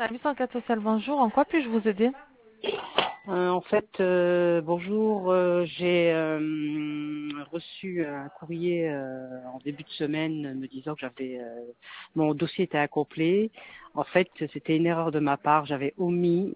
service enquête sociale, bonjour. En quoi puis-je vous aider? Bonjour, j'ai reçu un courrier en début de semaine me disant que mon dossier était incomplet. En fait, c'était une erreur de ma part. J'avais omis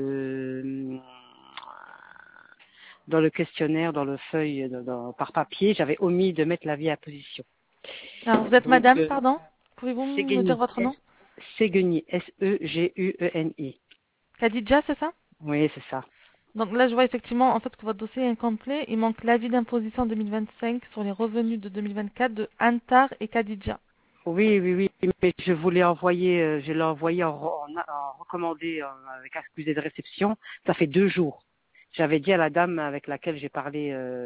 dans le questionnaire, dans le feuille, par papier, j'avais omis de mettre l'avis à position. Alors, vous êtes Donc, madame, pardon? Pouvez-vous me dire Segueni, votre nom? Segueni, Segueni. Khadija, c'est ça? Oui, c'est ça. Donc là, je vois effectivement en fait que votre dossier est incomplet. Il manque l'avis d'imposition 2025 sur les revenus de 2024 de Antar et Khadija. Oui, mais je l'ai envoyé en recommandé avec accusé de réception. Ça fait 2 jours. J'avais dit à la dame avec laquelle j'ai parlé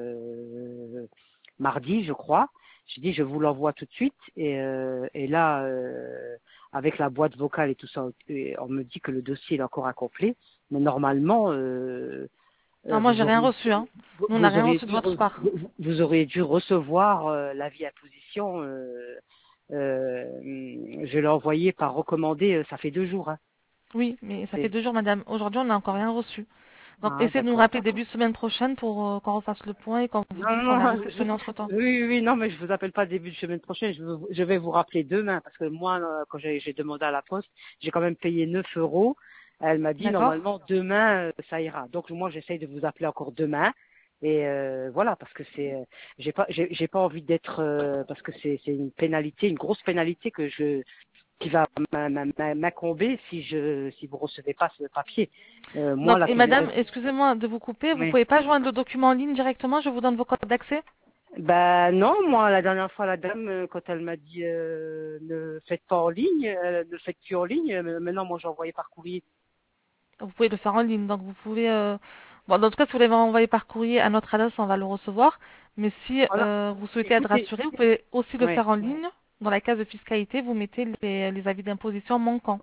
mardi, je crois. J'ai dit je vous l'envoie tout de suite et là avec la boîte vocale et tout ça, on me dit que le dossier est encore incomplet. Mais normalement, Alors moi, vous j'ai rien auriez reçu, hein. Nous, on n'a rien reçu de votre part. vous auriez dû recevoir l'avis à position. Je l'ai envoyé par recommandé, ça fait 2 jours. Hein. Oui, mais ça fait C'est- 2 jours, madame. Aujourd'hui, on n'a encore rien reçu. Donc, Ah, essayez de nous d'accord. rappeler début de semaine prochaine pour qu'on refasse le point et qu'on vous Non, dise si on a non, réceptionné entre-temps. oui, non, mais je vous appelle pas début de semaine prochaine. Je vais vous rappeler demain parce que moi, quand j'ai demandé à la poste, j'ai quand même payé 9 euros. Elle m'a dit D'accord? normalement demain ça ira. Donc moi j'essaye de vous appeler encore demain et voilà parce que j'ai pas envie d'être parce que c'est une pénalité, une grosse pénalité qui va m'incomber si vous recevez pas ce papier. Moi Donc, la et fédération. madame, excusez-moi de vous couper, vous Oui. pouvez pas joindre le document en ligne directement, je vous donne vos codes d'accès? Ben non, moi la dernière fois la dame quand elle m'a dit ne faites pas en ligne, ne faites plus en ligne, maintenant moi j'ai envoyé par courrier. Vous pouvez le faire en ligne, donc vous pouvez... Bon, dans tout cas, si vous l'avez envoyé par courrier à notre adresse, on va le recevoir. Mais si Alors, vous souhaitez être écoutez, rassuré, vous pouvez aussi le ouais, faire en ligne. Dans la case de fiscalité, vous mettez les avis d'imposition manquants.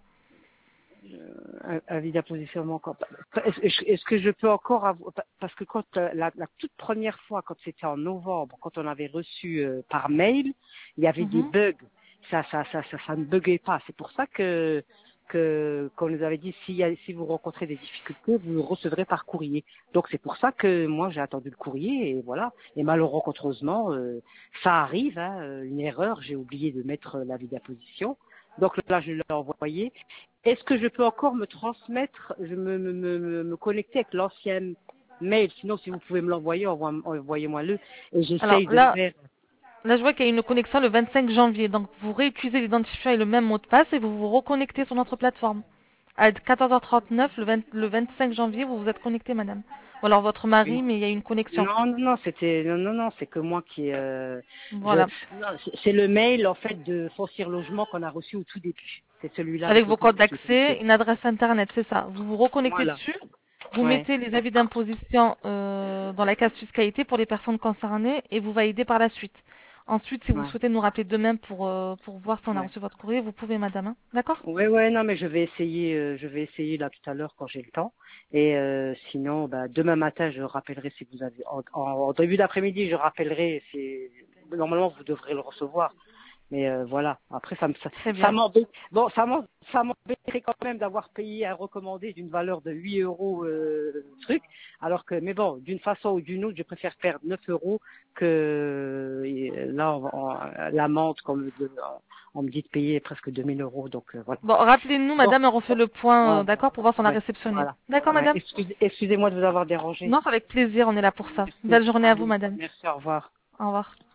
avis d'imposition encore. Est-ce que je peux encore avoir parce que quand la toute première fois, quand c'était en novembre, quand on avait reçu par mail, il y avait des Mhm. bugs. Ça ne buguait pas. C'est pour ça que qu'on nous avait dit si vous rencontrez des difficultés, vous le recevrez par courrier. Donc c'est pour ça que moi j'ai attendu le courrier et voilà. Et malheureusement, ça arrive, hein, une erreur. J'ai oublié de mettre l'avis d'imposition. Donc là je l'ai envoyé. Est-ce que je peux encore me transmettre, me connecter avec l'ancien mail? Sinon, si vous pouvez me l'envoyer, envoyez-moi-le et Alors j'essaye de là, faire. là, je vois qu'il y a une connexion le 25 janvier. Donc, vous réutilisez l'identifiant et le même mot de passe et vous vous reconnectez sur notre plateforme. À 14h39, le 25 janvier, vous vous êtes connecté, madame. Ou alors votre mari, Oui. mais il y a une connexion. Non, c'est que moi qui Voilà. non, c'est le mail en fait de Foncière Logement qu'on a reçu au tout début. C'est celui-là Avec avec vos lequel codes je suis d'accès, connecté. une adresse internet, c'est ça. Vous vous reconnectez Voilà. dessus, vous Ouais. mettez les avis d'imposition dans la case fiscalité pour les personnes concernées et vous validez par la suite. Ensuite, si vous Ouais. souhaitez nous rappeler demain pour voir si on a Ouais. reçu votre courrier, vous pouvez, madame. Hein. D'accord? Ouais, non, mais je vais essayer là tout à l'heure quand j'ai le temps. Et sinon, bah, demain matin, je rappellerai si vous avez, en début d'après-midi, je rappellerai. Normalement, vous devrez le recevoir. Mais voilà. Après, Très ça bien. m'embête. Bon, ça m'embêterait quand même d'avoir payé un recommandé d'une valeur de 8 euros truc. Alors que, mais bon, d'une façon ou d'une autre, je préfère perdre 9 euros que là, l'amende, comme on me dit de payer presque 2000 euros. Donc voilà. Bon, rappelez-nous, Bon, madame, on refait le point, voilà. d'accord, pour voir si on a Ouais, réceptionné. voilà. D'accord, Ouais. madame? Excusez-moi de vous avoir dérangé. Non, avec plaisir, on est là pour ça. Merci. Belle journée à vous, Allez, madame. merci, au revoir. Au revoir.